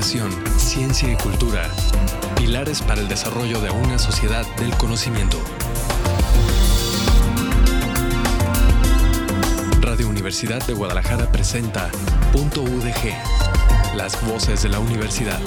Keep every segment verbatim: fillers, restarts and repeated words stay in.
educación, ciencia y cultura, pilares para el desarrollo de una sociedad del conocimiento. Radio Universidad de Guadalajara presenta Punto U D G, las voces de la universidad.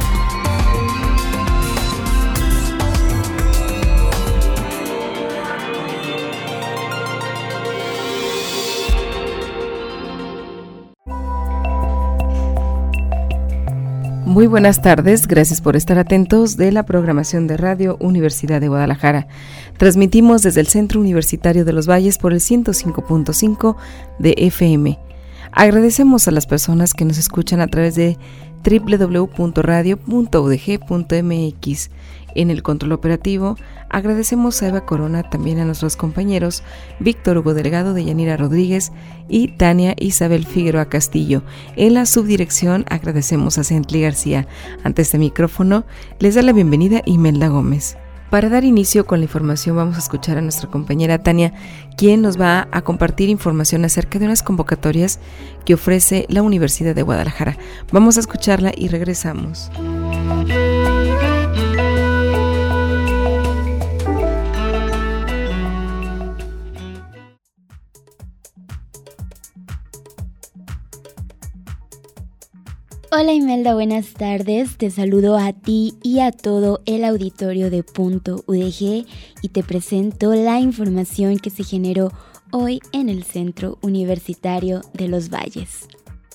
Muy buenas tardes, gracias por estar atentos de la programación de Radio Universidad de Guadalajara. Transmitimos desde el Centro Universitario de los Valles por el ciento cinco punto cinco de F M. Agradecemos a las personas que nos escuchan a través de doble u doble u doble u punto radio punto u d g punto m x. En el control operativo, agradecemos a Eva Corona, también a nuestros compañeros Víctor Hugo Delgado, Deyanira Rodríguez y Tania Isabel Figueroa Castillo. En la subdirección agradecemos a Centli García. Ante este micrófono les da la bienvenida Imelda Gómez. Para dar inicio con la información vamos a escuchar a nuestra compañera Tania, quien nos va a compartir información acerca de unas convocatorias que ofrece la Universidad de Guadalajara. Vamos a escucharla y regresamos. Hola Imelda, buenas tardes. Te saludo a ti y a todo el auditorio de Punto U D G y te presento la información que se generó hoy en el Centro Universitario de los Valles.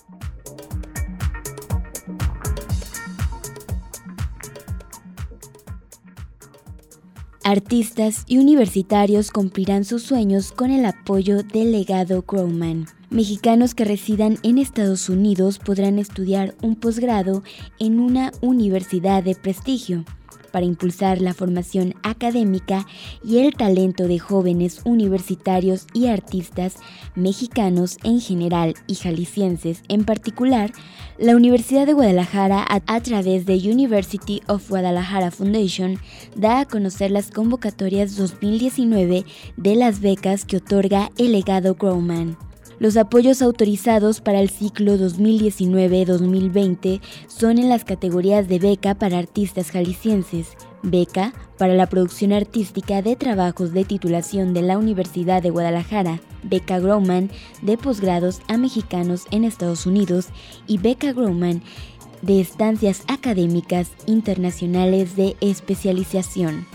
Artistas y universitarios cumplirán sus sueños con el apoyo del legado Grauman. Mexicanos que residan en Estados Unidos podrán estudiar un posgrado en una universidad de prestigio para impulsar la formación académica y el talento de jóvenes universitarios y artistas mexicanos en general y jaliscienses en particular. La Universidad de Guadalajara, a, a través de University of Guadalajara Foundation, da a conocer las convocatorias dos mil diecinueve de las becas que otorga el legado Grauman. Los apoyos autorizados para el ciclo dos mil diecinueve dos mil veinte son en las categorías de beca para artistas jaliscienses, beca para la producción artística de trabajos de titulación de la Universidad de Guadalajara, beca Grauman de posgrados a mexicanos en Estados Unidos y beca Grauman de estancias académicas internacionales de especialización.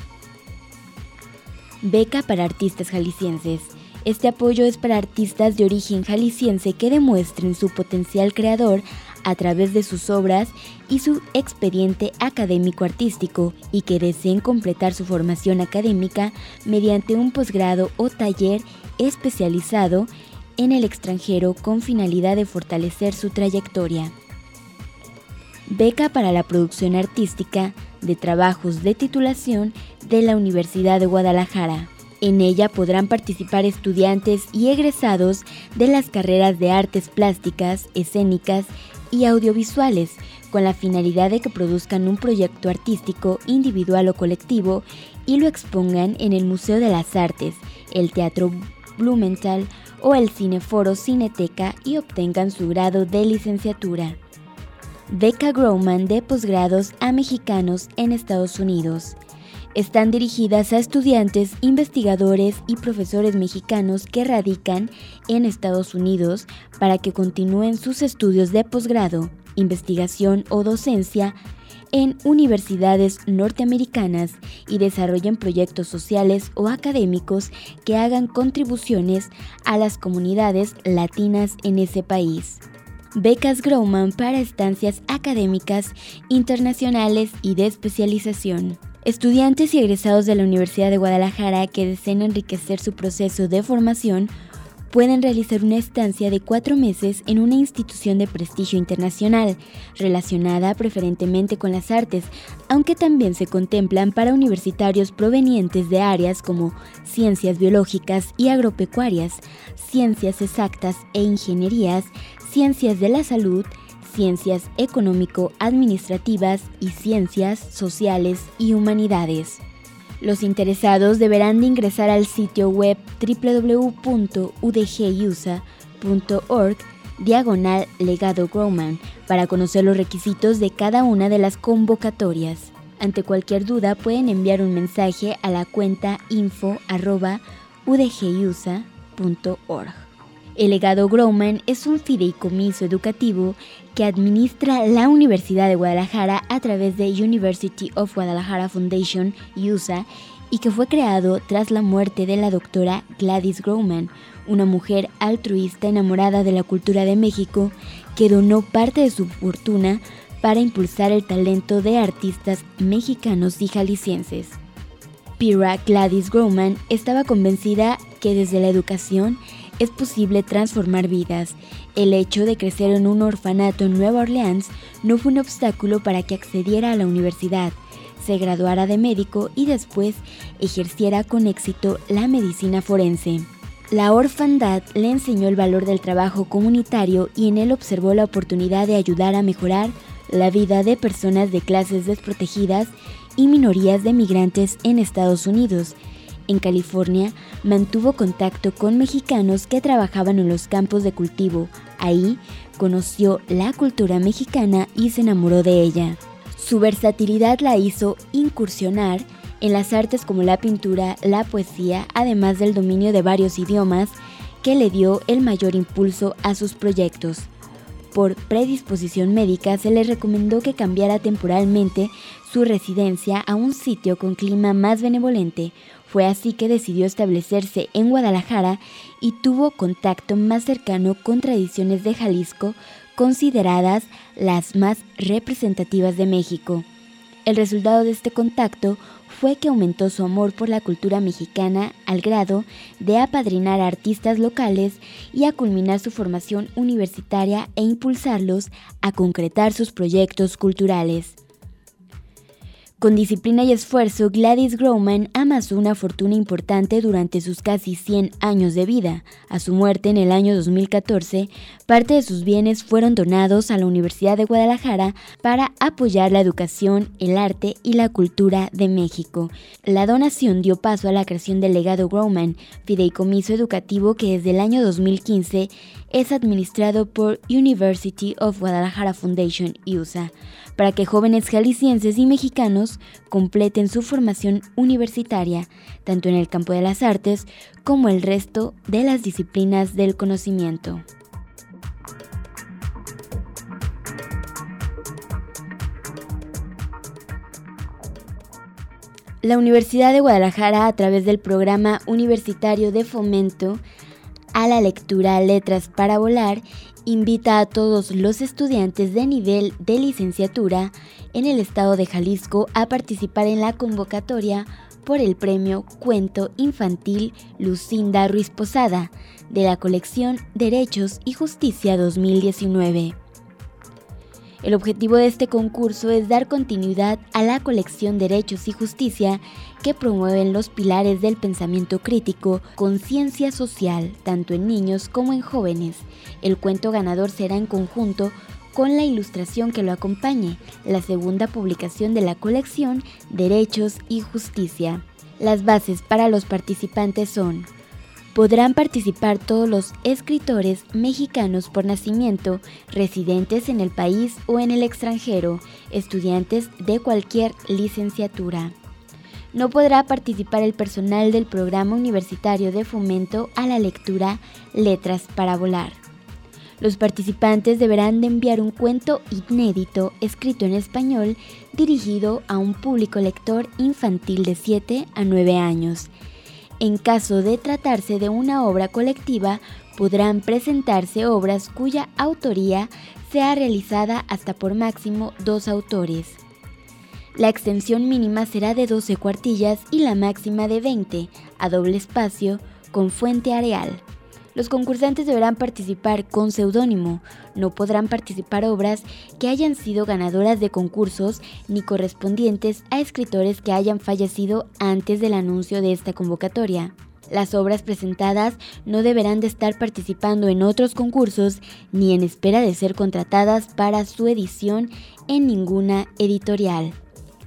Beca para artistas jaliscienses. Este apoyo es para artistas de origen jalisciense que demuestren su potencial creador a través de sus obras y su expediente académico-artístico y que deseen completar su formación académica mediante un posgrado o taller especializado en el extranjero con finalidad de fortalecer su trayectoria. Beca para la producción artística de trabajos de titulación de la Universidad de Guadalajara. En ella podrán participar estudiantes y egresados de las carreras de artes plásticas, escénicas y audiovisuales, con la finalidad de que produzcan un proyecto artístico individual o colectivo y lo expongan en el Museo de las Artes, el Teatro Blumenthal o el Cineforo Cineteca y obtengan su grado de licenciatura. Beca Grauman de posgrados a mexicanos en Estados Unidos. Están dirigidas a estudiantes, investigadores y profesores mexicanos que radican en Estados Unidos para que continúen sus estudios de posgrado, investigación o docencia en universidades norteamericanas y desarrollen proyectos sociales o académicos que hagan contribuciones a las comunidades latinas en ese país. Becas Grauman para estancias académicas internacionales y de especialización. Estudiantes y egresados de la Universidad de Guadalajara que deseen enriquecer su proceso de formación pueden realizar una estancia de cuatro meses en una institución de prestigio internacional, relacionada preferentemente con las artes, aunque también se contemplan para universitarios provenientes de áreas como ciencias biológicas y agropecuarias, ciencias exactas e ingenierías, ciencias de la salud, ciencias económico-administrativas y ciencias sociales y humanidades. Los interesados deberán de ingresar al sitio web doble u doble u doble u punto u d g u s a punto org diagonal legado Grauman para conocer los requisitos de cada una de las convocatorias. Ante cualquier duda pueden enviar un mensaje a la cuenta info arroba u d g i u s a punto org. El legado Grauman es un fideicomiso educativo que administra la Universidad de Guadalajara a través de University of Guadalajara Foundation, U S A, y que fue creado tras la muerte de la doctora Gladys Grauman, una mujer altruista enamorada de la cultura de México que donó parte de su fortuna para impulsar el talento de artistas mexicanos y jaliscienses. Pira Gladys Grauman estaba convencida que desde la educación es posible transformar vidas. El hecho de crecer en un orfanato en Nueva Orleans no fue un obstáculo para que accediera a la universidad, se graduara de médico y después ejerciera con éxito la medicina forense. La orfandad le enseñó el valor del trabajo comunitario y en él observó la oportunidad de ayudar a mejorar la vida de personas de clases desprotegidas y minorías de migrantes en Estados Unidos. En California, mantuvo contacto con mexicanos que trabajaban en los campos de cultivo. Ahí, conoció la cultura mexicana y se enamoró de ella. Su versatilidad la hizo incursionar en las artes como la pintura, la poesía, además del dominio de varios idiomas, que le dio el mayor impulso a sus proyectos. Por predisposición médica, se le recomendó que cambiara temporalmente su residencia a un sitio con clima más benevolente. Fue así que decidió establecerse en Guadalajara y tuvo contacto más cercano con tradiciones de Jalisco, consideradas las más representativas de México. El resultado de este contacto fue que aumentó su amor por la cultura mexicana al grado de apadrinar a artistas locales y a culminar su formación universitaria e impulsarlos a concretar sus proyectos culturales. Con disciplina y esfuerzo, Gladys Grauman amasó una fortuna importante durante sus casi cien años de vida. A su muerte en el año dos mil catorce, parte de sus bienes fueron donados a la Universidad de Guadalajara para apoyar la educación, el arte y la cultura de México. La donación dio paso a la creación del legado Grauman, fideicomiso educativo que desde el año dos mil quince es administrado por University of Guadalajara Foundation, U S A, para que jóvenes jaliscienses y mexicanos completen su formación universitaria, tanto en el campo de las artes como el resto de las disciplinas del conocimiento. La Universidad de Guadalajara, a través del Programa Universitario de Fomento a la Lectura Letras para Volar, invita a todos los estudiantes de nivel de licenciatura en el estado de Jalisco a participar en la convocatoria por el premio Cuento Infantil Lucinda Ruiz Posada de la colección Derechos y Justicia dos mil diecinueve. El objetivo de este concurso es dar continuidad a la colección Derechos y Justicia que promueven los pilares del pensamiento crítico, conciencia social, tanto en niños como en jóvenes. El cuento ganador será en conjunto con la ilustración que lo acompañe, la segunda publicación de la colección Derechos y Justicia. Las bases para los participantes son: podrán participar todos los escritores mexicanos por nacimiento, residentes en el país o en el extranjero, estudiantes de cualquier licenciatura. No podrá participar el personal del Programa Universitario de Fomento a la Lectura Letras para Volar. Los participantes deberán de enviar un cuento inédito escrito en español dirigido a un público lector infantil de siete a nueve años. En caso de tratarse de una obra colectiva, podrán presentarse obras cuya autoría sea realizada hasta por máximo dos autores. La extensión mínima será de doce cuartillas y la máxima de veinte, a doble espacio, con fuente areal. Los concursantes deberán participar con seudónimo. No podrán participar obras que hayan sido ganadoras de concursos ni correspondientes a escritores que hayan fallecido antes del anuncio de esta convocatoria. Las obras presentadas no deberán de estar participando en otros concursos ni en espera de ser contratadas para su edición en ninguna editorial.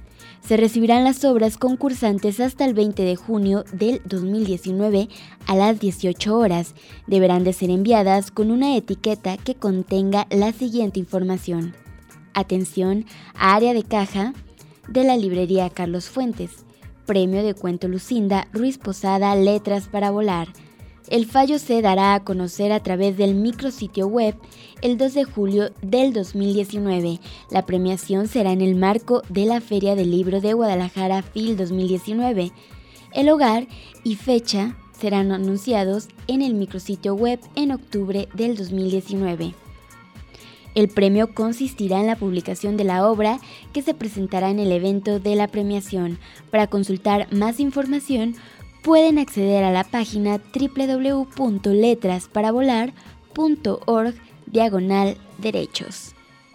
Se recibirán las obras concursantes hasta el veinte de junio del dos mil diecinueve a las dieciocho horas. Deberán de ser enviadas con una etiqueta que contenga la siguiente información. Atención a área de caja de la librería Carlos Fuentes. Premio de cuento Lucinda Ruiz Posada, Letras para Volar. El fallo se dará a conocer a través del micrositio web el dos de julio del dos mil diecinueve. La premiación será en el marco de la Feria del Libro de Guadalajara F I L dos mil diecinueve. El hogar y fecha serán anunciados en el micrositio web en octubre del dos mil diecinueve. El premio consistirá en la publicación de la obra que se presentará en el evento de la premiación. Para consultar más información, pueden acceder a la página doble u doble u doble u punto letras para volar punto org diagonal derechos.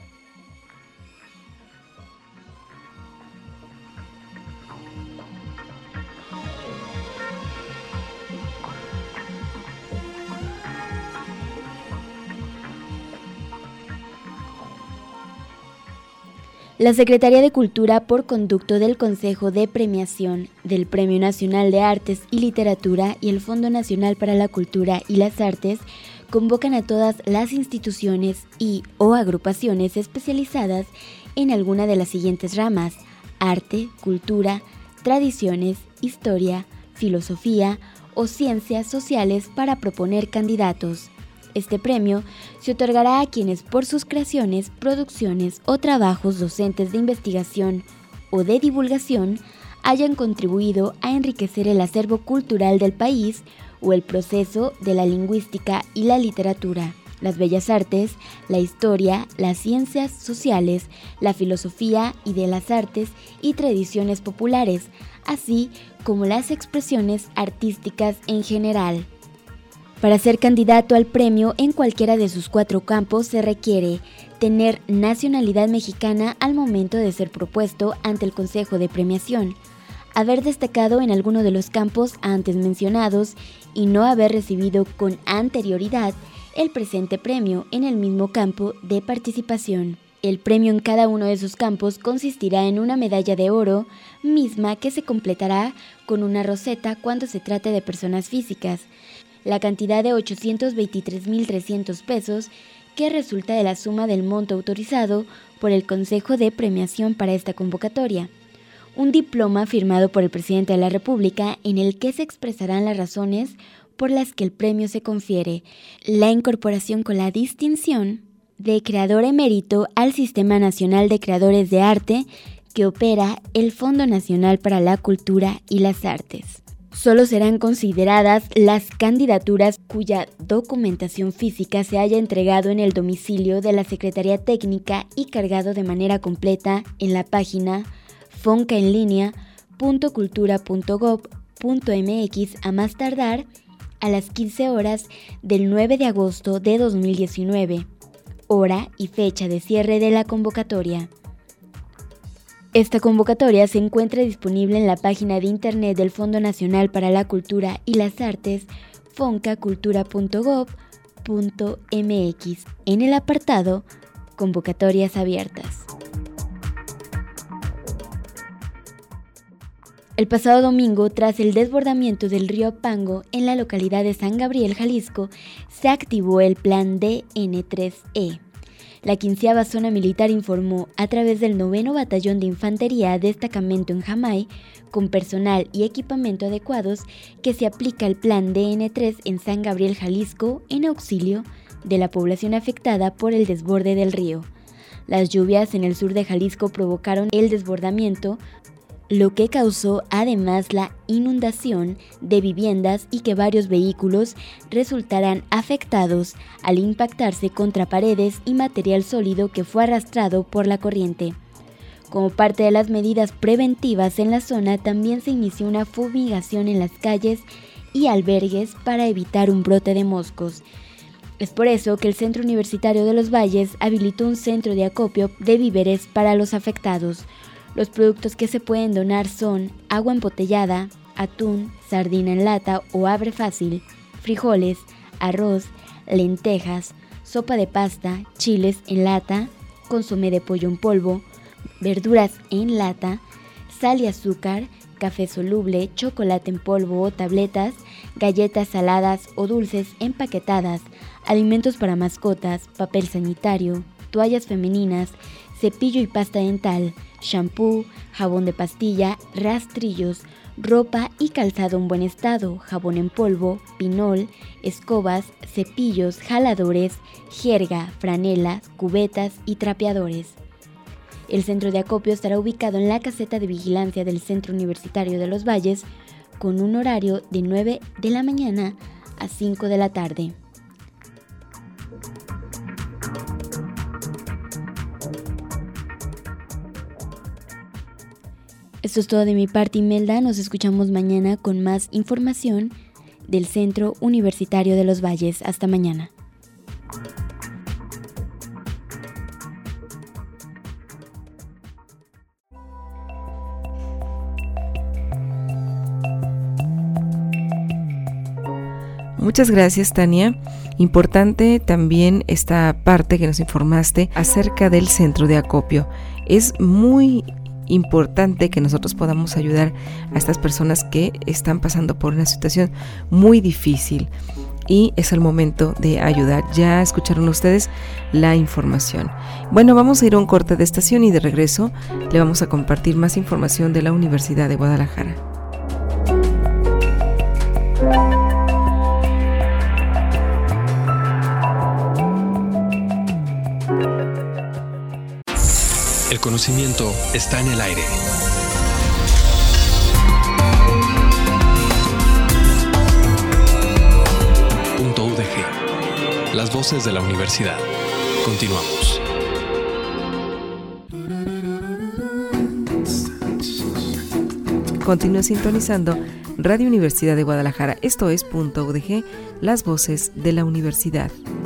La Secretaría de Cultura, por conducto del Consejo de Premiación del Premio Nacional de Artes y Literatura y el Fondo Nacional para la Cultura y las Artes, convocan a todas las instituciones y o agrupaciones especializadas en alguna de las siguientes ramas: arte, cultura, tradiciones, historia, filosofía o ciencias sociales para proponer candidatos. Este premio se otorgará a quienes por sus creaciones, producciones o trabajos docentes de investigación o de divulgación hayan contribuido a enriquecer el acervo cultural del país o el proceso de la lingüística y la literatura, las bellas artes, la historia, las ciencias sociales, la filosofía y de las artes y tradiciones populares, así como las expresiones artísticas en general. Para ser candidato al premio en cualquiera de sus cuatro campos se requiere tener nacionalidad mexicana al momento de ser propuesto ante el Consejo de Premiación, haber destacado en alguno de los campos antes mencionados y no haber recibido con anterioridad el presente premio en el mismo campo de participación. El premio en cada uno de esos campos consistirá en una medalla de oro, misma que se completará con una roseta cuando se trate de personas físicas. La cantidad de ochocientos veintitrés mil trescientos pesos que resulta de la suma del monto autorizado por el Consejo de Premiación para esta convocatoria. Un diploma firmado por el Presidente de la República en el que se expresarán las razones por las que el premio se confiere, la incorporación con la distinción de creador emérito al Sistema Nacional de Creadores de Arte que opera el Fondo Nacional para la Cultura y las Artes. Solo serán consideradas las candidaturas cuya documentación física se haya entregado en el domicilio de la Secretaría Técnica y cargado de manera completa en la página foncaenlinea punto cultura punto gob punto mx a más tardar a las quince horas del nueve de agosto de dos mil diecinueve, hora y fecha de cierre de la convocatoria. Esta convocatoria se encuentra disponible en la página de internet del Fondo Nacional para la Cultura y las Artes, fonca cultura punto gob punto mx, en el apartado Convocatorias abiertas. El pasado domingo, tras el desbordamiento del río Pango en la localidad de San Gabriel, Jalisco, se activó el plan D N tres E. La quinceava Zona Militar informó a través del noveno Batallón de Infantería Destacamento en Jamay, con personal y equipamiento adecuados, que se aplica el plan D N tres en San Gabriel, Jalisco, en auxilio de la población afectada por el desborde del río. Las lluvias en el sur de Jalisco provocaron el desbordamiento, lo que causó además la inundación de viviendas y que varios vehículos resultaran afectados al impactarse contra paredes y material sólido que fue arrastrado por la corriente. Como parte de las medidas preventivas en la zona, también se inició una fumigación en las calles y albergues para evitar un brote de moscos. Es por eso que el Centro Universitario de los Valles habilitó un centro de acopio de víveres para los afectados. Los productos que se pueden donar son agua embotellada, atún, sardina en lata o abre fácil, frijoles, arroz, lentejas, sopa de pasta, chiles en lata, consomé de pollo en polvo, verduras en lata, sal y azúcar, café soluble, chocolate en polvo o tabletas, galletas saladas o dulces empaquetadas, alimentos para mascotas, papel sanitario, toallas femeninas, cepillo y pasta dental, shampoo, jabón de pastilla, rastrillos, ropa y calzado en buen estado, jabón en polvo, pinol, escobas, cepillos, jaladores, jerga, franelas, cubetas y trapeadores. El centro de acopio estará ubicado en la caseta de vigilancia del Centro Universitario de los Valles con un horario de nueve de la mañana a cinco de la tarde. Esto es todo de mi parte, Imelda. Nos escuchamos mañana con más información del Centro Universitario de los Valles. Hasta mañana. Muchas gracias, Tania. Importante también esta parte que nos informaste acerca del centro de acopio. Es muy importante que nosotros podamos ayudar a estas personas que están pasando por una situación muy difícil y es el momento de ayudar. Ya escucharon ustedes la información. Bueno, vamos a ir a un corte de estación y de regreso le vamos a compartir más información de la Universidad de Guadalajara. El conocimiento está en el aire. Punto U D G. Las voces de la universidad. Continuamos. Continúa sintonizando Radio Universidad de Guadalajara. Esto es Punto U D G, las voces de la universidad.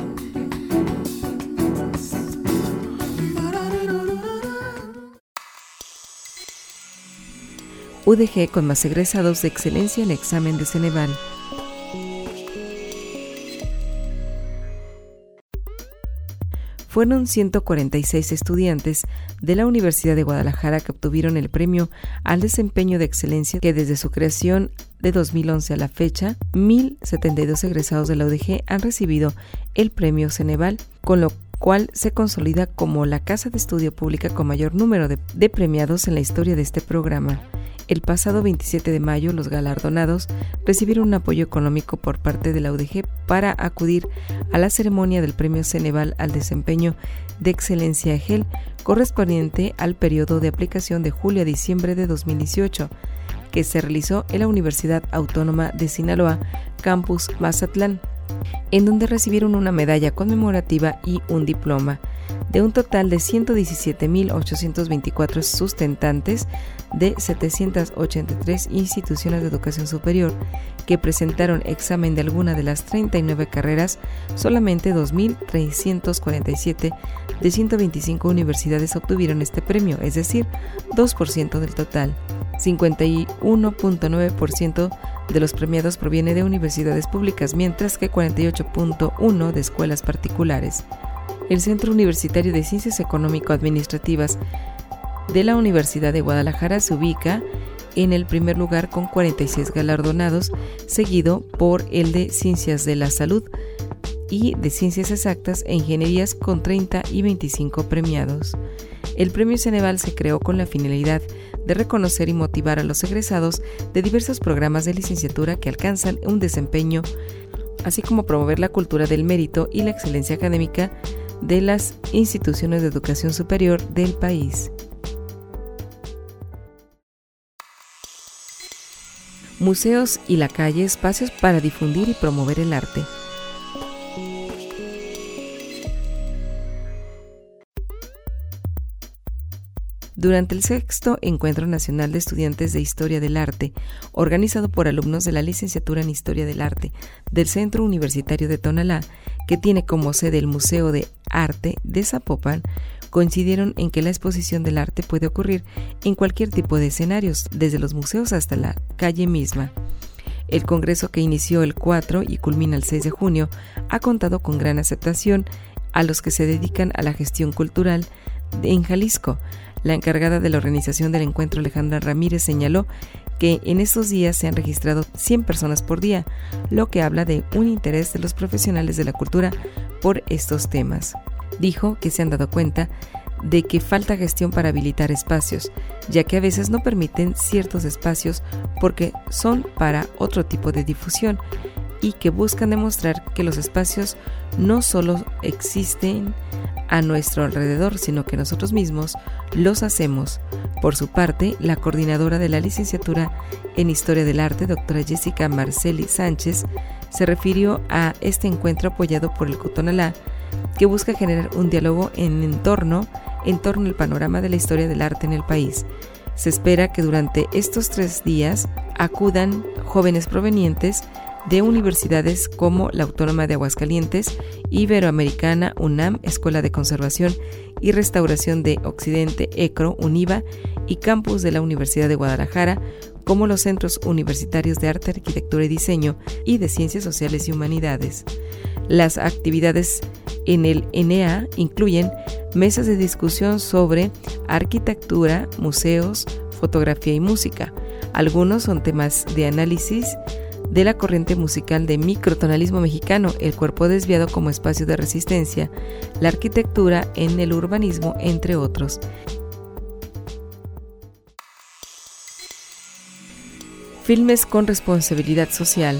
U D G con más egresados de excelencia en examen de Ceneval. Fueron ciento cuarenta y seis estudiantes de la Universidad de Guadalajara que obtuvieron el premio al desempeño de excelencia que desde su creación de dos mil once a la fecha, mil setenta y dos egresados de la U D G han recibido el premio Ceneval, con lo cual se consolida como la casa de estudio pública con mayor número de, de premiados en la historia de este programa. El pasado veintisiete de mayo, los galardonados recibieron un apoyo económico por parte de la U D G para acudir a la ceremonia del Premio Ceneval al Desempeño de Excelencia E G E L, correspondiente al periodo de aplicación de julio a diciembre de dos mil dieciocho, que se realizó en la Universidad Autónoma de Sinaloa, Campus Mazatlán, en donde recibieron una medalla conmemorativa y un diploma. De un total de ciento diecisiete mil ochocientos veinticuatro sustentantes de setecientas ochenta y tres instituciones de educación superior que presentaron examen de alguna de las treinta y nueve carreras, solamente dos mil trescientos cuarenta y siete de ciento veinticinco universidades obtuvieron este premio, es decir, dos por ciento del total. cincuenta y uno punto nueve por ciento de los premiados proviene de universidades públicas, mientras que cuarenta y ocho punto uno por ciento de escuelas particulares. El Centro Universitario de Ciencias Económico-Administrativas de la Universidad de Guadalajara se ubica en el primer lugar con cuarenta y seis galardonados, seguido por el de Ciencias de la Salud y de Ciencias Exactas e Ingenierías con treinta y veinticinco premiados. El Premio Ceneval se creó con la finalidad de reconocer y motivar a los egresados de diversos programas de licenciatura que alcanzan un desempeño, así como promover la cultura del mérito y la excelencia académica de las instituciones de educación superior del país. Museos y la calle, espacios para difundir y promover el arte. Durante el sexto Encuentro Nacional de Estudiantes de Historia del Arte, organizado por alumnos de la Licenciatura en Historia del Arte del Centro Universitario de Tonalá, que tiene como sede el Museo de Arte de Zapopan, coincidieron en que la exposición del arte puede ocurrir en cualquier tipo de escenarios, desde los museos hasta la calle misma. El congreso, que inició el cuatro y culmina el seis de junio, ha contado con gran aceptación a los que se dedican a la gestión cultural en Jalisco. La encargada de la organización del encuentro, Alejandra Ramírez, señaló que en estos días se han registrado cien personas por día, lo que habla de un interés de los profesionales de la cultura por estos temas. Dijo que se han dado cuenta de que falta gestión para habilitar espacios, ya que a veces no permiten ciertos espacios porque son para otro tipo de difusión y que buscan demostrar que los espacios no solo existen a nuestro alrededor, sino que nosotros mismos los hacemos. Por su parte, la coordinadora de la licenciatura en Historia del Arte, doctora Jessica Marceli Sánchez, se refirió a este encuentro apoyado por el Cutonalá, que busca generar un diálogo en entorno, en torno al panorama de la historia del arte en el país. Se espera que durante estos tres días acudan jóvenes provenientes de universidades como la Autónoma de Aguascalientes, Iberoamericana, UNAM, Escuela de Conservación y Restauración de Occidente, ECRO, UNIVA, y campus de la Universidad de Guadalajara, como los Centros Universitarios de Arte, Arquitectura y Diseño y de Ciencias Sociales y Humanidades. Las actividades en el N E A incluyen mesas de discusión sobre arquitectura, museos, fotografía y música. Algunos son temas de análisis de la corriente musical de microtonalismo mexicano, el cuerpo desviado como espacio de resistencia, la arquitectura en el urbanismo, entre otros. Filmes con responsabilidad social.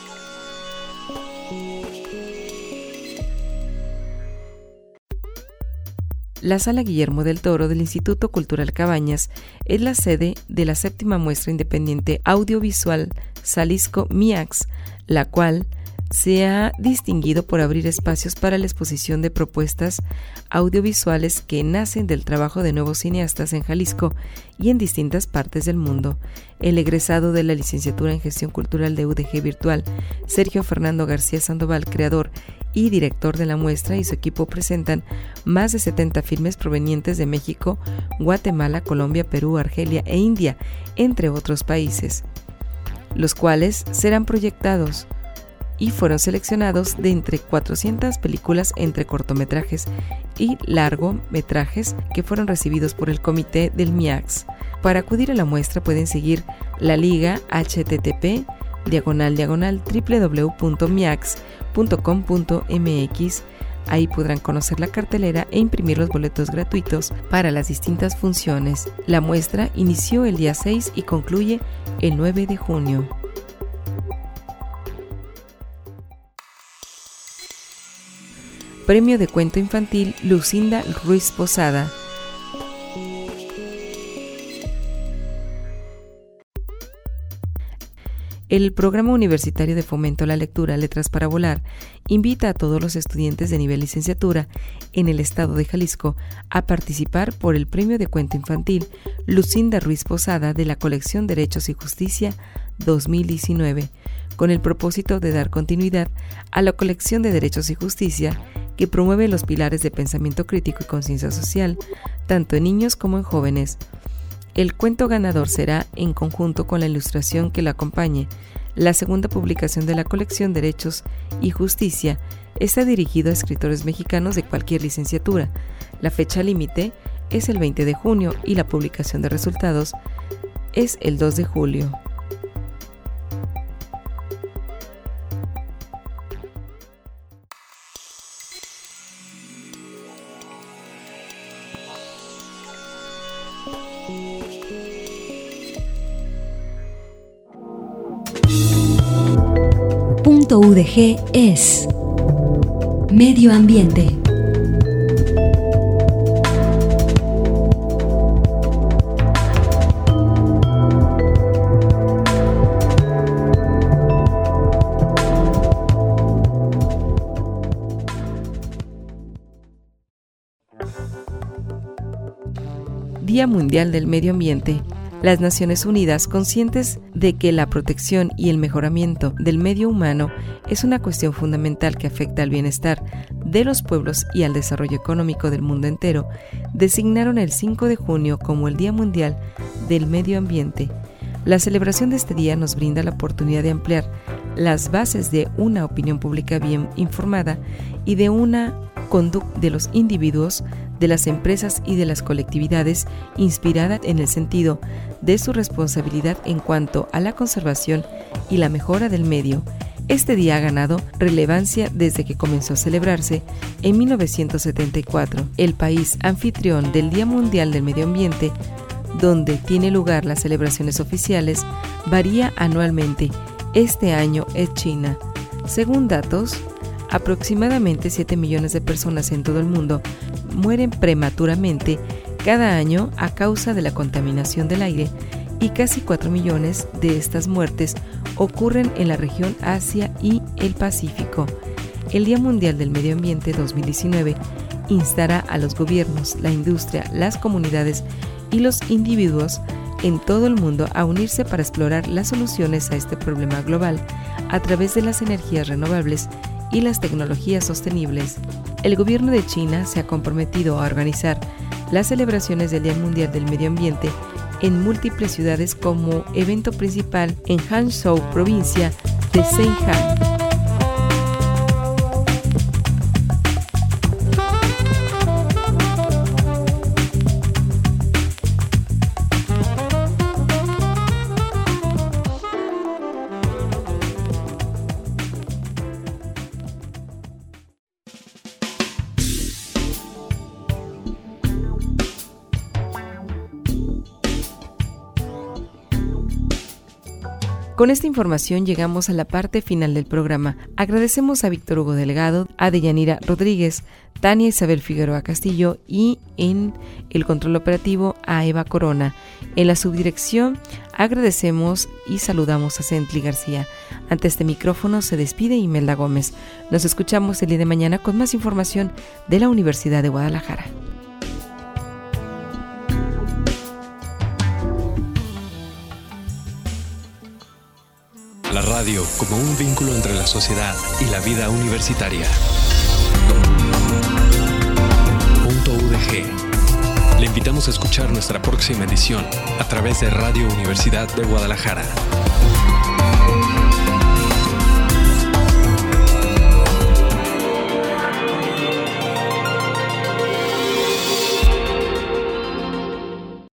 La Sala Guillermo del Toro del Instituto Cultural Cabañas es la sede de la séptima muestra independiente audiovisual Salisco MIAX, la cual se ha distinguido por abrir espacios para la exposición de propuestas audiovisuales que nacen del trabajo de nuevos cineastas en Jalisco y en distintas partes del mundo. El egresado de la licenciatura en Gestión Cultural de U D G Virtual, Sergio Fernando García Sandoval, creador y director de la muestra, y su equipo presentan más de setenta filmes provenientes de México, Guatemala, Colombia, Perú, Argelia e India, entre otros países, los cuales serán proyectados y fueron seleccionados de entre cuatrocientas películas entre cortometrajes y largometrajes que fueron recibidos por el comité del MIAX. Para acudir a la muestra pueden seguir la liga http diagonal diagonal www punto miax punto com punto mx. Ahí podrán conocer la cartelera e imprimir los boletos gratuitos para las distintas funciones. La muestra inició el día seis y concluye el nueve de junio. Premio de Cuento Infantil Lucinda Ruiz Posada. El Programa Universitario de Fomento a la Lectura Letras para Volar invita a todos los estudiantes de nivel licenciatura en el estado de Jalisco a participar por el Premio de Cuento Infantil Lucinda Ruiz Posada de la colección Derechos y Justicia dos mil diecinueve, con el propósito de dar continuidad a la colección de Derechos y Justicia que promueve los pilares de pensamiento crítico y conciencia social, tanto en niños como en jóvenes. El cuento ganador será, en conjunto con la ilustración que la acompañe, la segunda publicación de la colección Derechos y Justicia. Está dirigido a escritores mexicanos de cualquier licenciatura. La fecha límite es el veinte de junio y la publicación de resultados es el dos de julio. Punto U D G es Medio Ambiente. Día Mundial del Medio Ambiente. Las Naciones Unidas, conscientes de que la protección y el mejoramiento del medio humano es una cuestión fundamental que afecta al bienestar de los pueblos y al desarrollo económico del mundo entero, designaron el cinco de junio como el Día Mundial del Medio Ambiente. La celebración de este día nos brinda la oportunidad de ampliar las bases de una opinión pública bien informada y de una conducta de los individuos de las empresas y de las colectividades, inspirada en el sentido de su responsabilidad en cuanto a la conservación y la mejora del medio. Este día ha ganado relevancia desde que comenzó a celebrarse en mil novecientos setenta y cuatro. El país anfitrión del Día Mundial del Medio Ambiente, donde tiene lugar las celebraciones oficiales, varía anualmente. Este año es China. Según datos, aproximadamente siete millones de personas en todo el mundo mueren prematuramente cada año a causa de la contaminación del aire, y casi cuatro millones de estas muertes ocurren en la región Asia y el Pacífico. El Día Mundial del Medio Ambiente dos mil diecinueve instará a los gobiernos, la industria, las comunidades y los individuos en todo el mundo a unirse para explorar las soluciones a este problema global a través de las energías renovables y las tecnologías sostenibles. El gobierno de China se ha comprometido a organizar las celebraciones del Día Mundial del Medio Ambiente en múltiples ciudades como evento principal en Hangzhou, provincia de Zhejiang. Con esta información llegamos a la parte final del programa. Agradecemos a Víctor Hugo Delgado, a Deyanira Rodríguez, Tania Isabel Figueroa Castillo y en el control operativo a Eva Corona. En la subdirección agradecemos y saludamos a Centli García. Ante este micrófono se despide Imelda Gómez. Nos escuchamos el día de mañana con más información de la Universidad de Guadalajara. La radio como un vínculo entre la sociedad y la vida universitaria. Punto U D G. Le invitamos a escuchar nuestra próxima edición a través de Radio Universidad de Guadalajara.